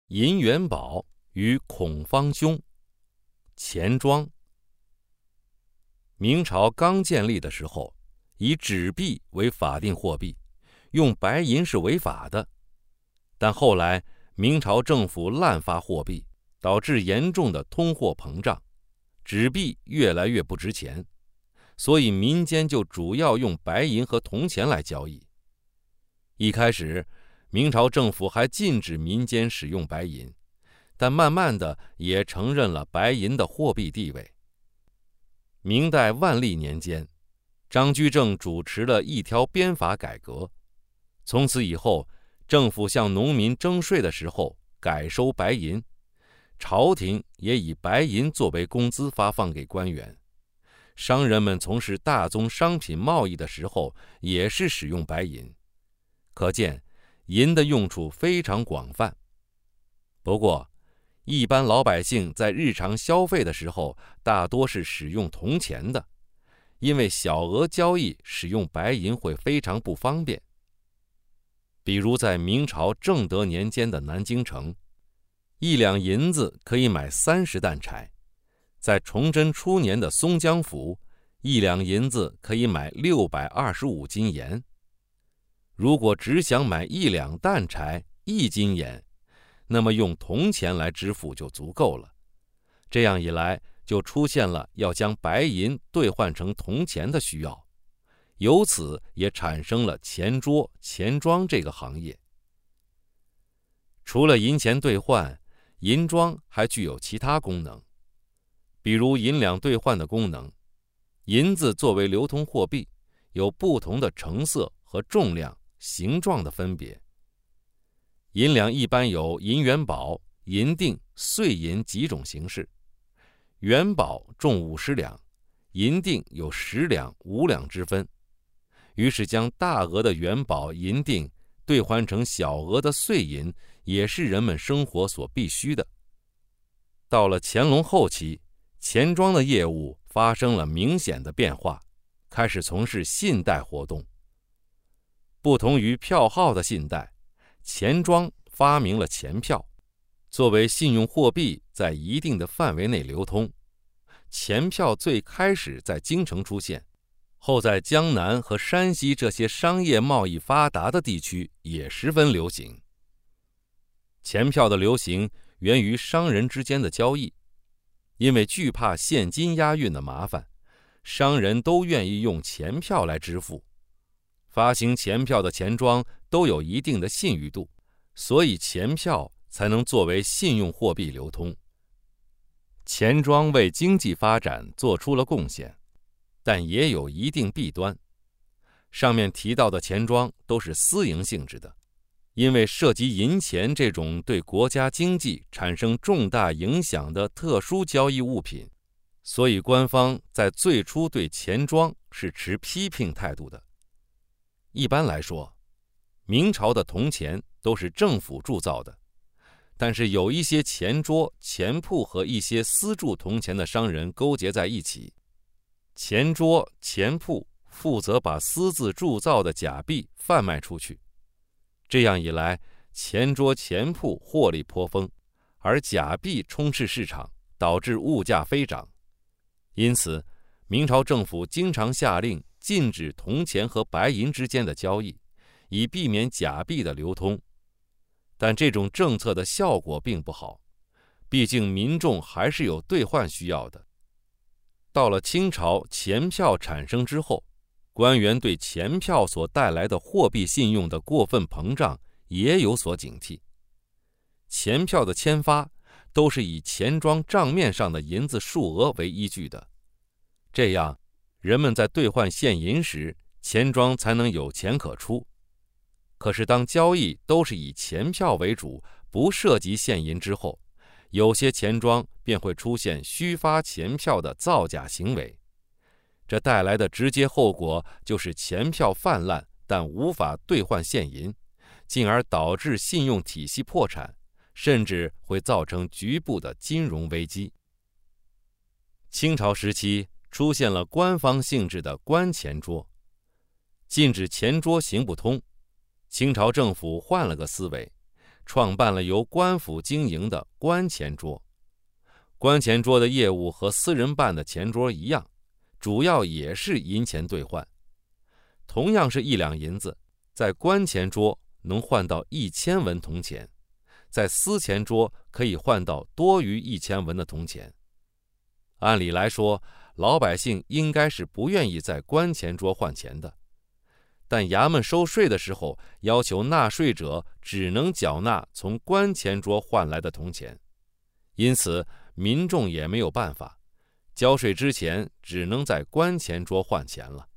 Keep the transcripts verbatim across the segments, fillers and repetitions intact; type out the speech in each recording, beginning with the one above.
银元宝与孔方兄。钱庄。明朝刚建立的时候，以纸币为法定货币，用白银是违法的。但后来明朝政府滥发货币，导致严重的通货膨胀，纸币越来越不值钱，所以民间就主要用白银和铜钱来交易。一开始明朝政府还禁止民间使用白银，但慢慢的也承认了白银的货币地位。明代万历年间，张居正主持了一条鞭法改革，从此以后，政府向农民征税的时候改收白银，朝廷也以白银作为工资发放给官员，商人们从事大宗商品贸易的时候也是使用白银，可见银的用处非常广泛。不过，一般老百姓在日常消费的时候，大多是使用铜钱的，因为小额交易使用白银会非常不方便。比如在明朝正德年间的南京城，一两银子可以买三十担柴；在崇祯初年的松江府，一两银子可以买六百二十五斤盐。如果只想买一两担柴、一斤盐，那么用铜钱来支付就足够了。这样一来，就出现了要将白银兑换成铜钱的需要，由此也产生了钱桌、钱庄这个行业。除了银钱兑换，银庄还具有其他功能，比如银两兑换的功能。银子作为流通货币，有不同的成色和重量、形状的分别。银两一般有银元宝、银锭、碎银几种形式。元宝重五十两，银锭有十两、五两之分。于是将大额的元宝、银锭兑换成小额的碎银，也是人们生活所必须的。到了乾隆后期，钱庄的业务发生了明显的变化，开始从事信贷活动。不同于票号的信贷，钱庄发明了钱票，作为信用货币在一定的范围内流通。钱票最开始在京城出现，后在江南和山西这些商业贸易发达的地区也十分流行。钱票的流行源于商人之间的交易，因为惧怕现金押运的麻烦，商人都愿意用钱票来支付。发行钱票的钱庄都有一定的信誉度，所以钱票才能作为信用货币流通。钱庄为经济发展做出了贡献，但也有一定弊端。上面提到的钱庄都是私营性质的，因为涉及银钱这种对国家经济产生重大影响的特殊交易物品，所以官方在最初对钱庄是持批评态度的。一般来说，明朝的铜钱都是政府铸造的，但是有一些钱桌、钱铺和一些私铸铜钱的商人勾结在一起，钱桌、钱铺负责把私自铸造的假币贩卖出去。这样一来，钱桌、钱铺获利颇丰，而假币充斥市场，导致物价飞涨。因此，明朝政府经常下令禁止铜钱和白银之间的交易，以避免假币的流通。但这种政策的效果并不好，毕竟民众还是有兑换需要的。到了清朝钱票产生之后，官员对钱票所带来的货币信用的过分膨胀也有所警惕。钱票的签发都是以钱庄账面上的银子数额为依据的，这样人们在兑换现银时，钱庄才能有钱可出。可是当交易都是以钱票为主，不涉及现银之后，有些钱庄便会出现虚发钱票的造假行为。这带来的直接后果就是钱票泛滥，但无法兑换现银，进而导致信用体系破产，甚至会造成局部的金融危机。清朝时期出现了官方性质的官钱桌，禁止钱桌行不通。清朝政府换了个思维， 创办了由官府经营的官钱桌。官钱桌的业务和私人办的钱桌一样，主要也是银钱兑换。同样是一两银子，在官钱桌能换到一千文铜钱，在私钱桌可以换到多于一千文的铜钱。按理来说，老百姓应该是不愿意在官钱桌换钱的，但衙门收税的时候要求纳税者只能缴纳从官钱桌换来的铜钱，因此民众也没有办法，交税之前只能在官钱桌换钱了。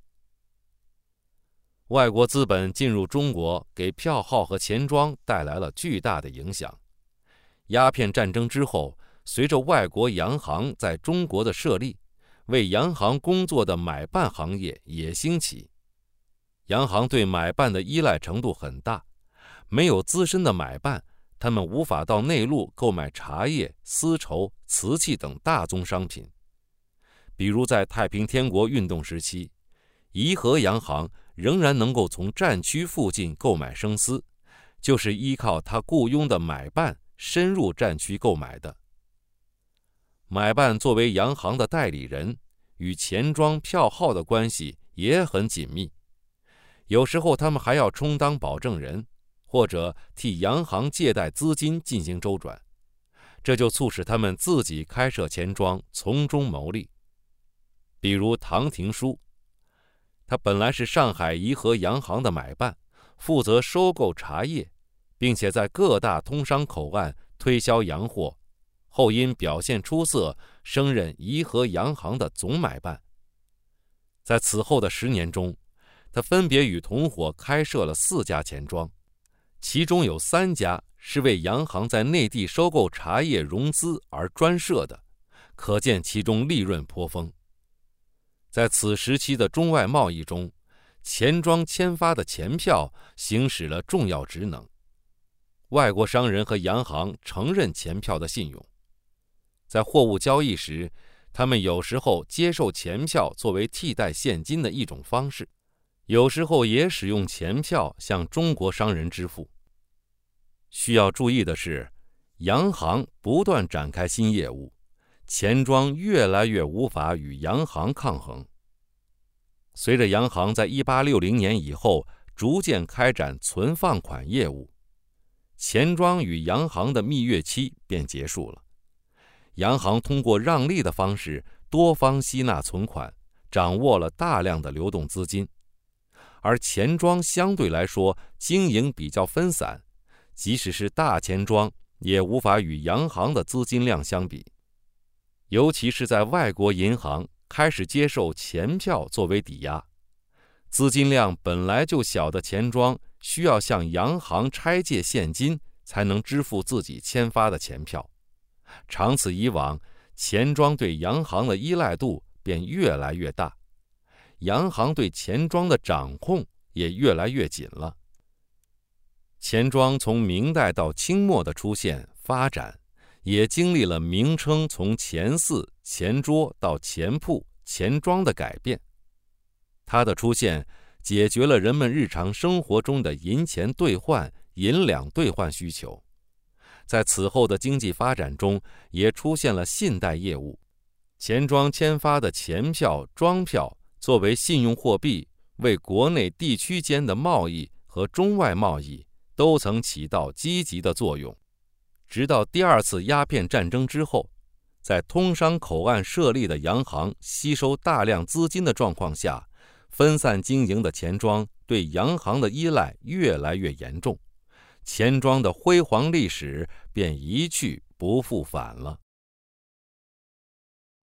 外国资本进入中国，给票号和钱庄带来了巨大的影响。鸦片战争之后，随着外国洋行在中国的设立，为洋行工作的买办行业也兴起。洋行对买办的依赖程度很大，没有资深的买办，他们无法到内陆购买茶叶、丝绸、瓷器等大宗商品。比如在太平天国运动时期，颐和洋行仍然能够从战区附近购买生丝，就是依靠他雇佣的买办深入战区购买的。买办作为洋行的代理人，与钱庄票号的关系也很紧密，有时候他们还要充当保证人，或者替洋行借贷资金进行周转，这就促使他们自己开设钱庄，从中牟利。比如唐廷枢，他本来是上海颐和洋行的买办，负责收购茶叶，并且在各大通商口岸推销洋货，后因表现出色，升任颐和洋行的总买办。在此后的十年中，他分别与同伙开设了四家钱庄，其中有三家是为洋行在内地收购茶叶融资而专设的，可见其中利润颇丰。在此时期的中外贸易中，钱庄签发的钱票行使了重要职能。外国商人和洋行承认钱票的信用，在货物交易时，他们有时候接受钱票作为替代现金的一种方式，有时候也使用钱票向中国商人支付。需要注意的是，洋行不断展开新业务，钱庄越来越无法与洋行抗衡。随着洋行在一八六零年以后逐渐开展存放款业务，钱庄与洋行的蜜月期便结束了。洋行通过让利的方式多方吸纳存款，掌握了大量的流动资金，而钱庄相对来说经营比较分散，即使是大钱庄也无法与洋行的资金量相比。尤其是在外国银行开始接受钱票作为抵押，资金量本来就小的钱庄需要向洋行拆借现金才能支付自己签发的钱票，长此以往，钱庄对洋行的依赖度便越来越大，洋行对钱庄的掌控也越来越紧了。钱庄从明代到清末的出现发展，也经历了名称从钱肆、钱桌到钱铺、钱庄的改变。它的出现解决了人们日常生活中的银钱兑换、银两兑换需求。在此后的经济发展中，也出现了信贷业务。钱庄签发的钱票、庄票作为信用货币，为国内地区间的贸易和中外贸易都曾起到积极的作用。直到第二次鸦片战争之后，在通商口岸设立的洋行吸收大量资金的状况下，分散经营的钱庄对洋行的依赖越来越严重，钱庄的辉煌历史便一去不复返了。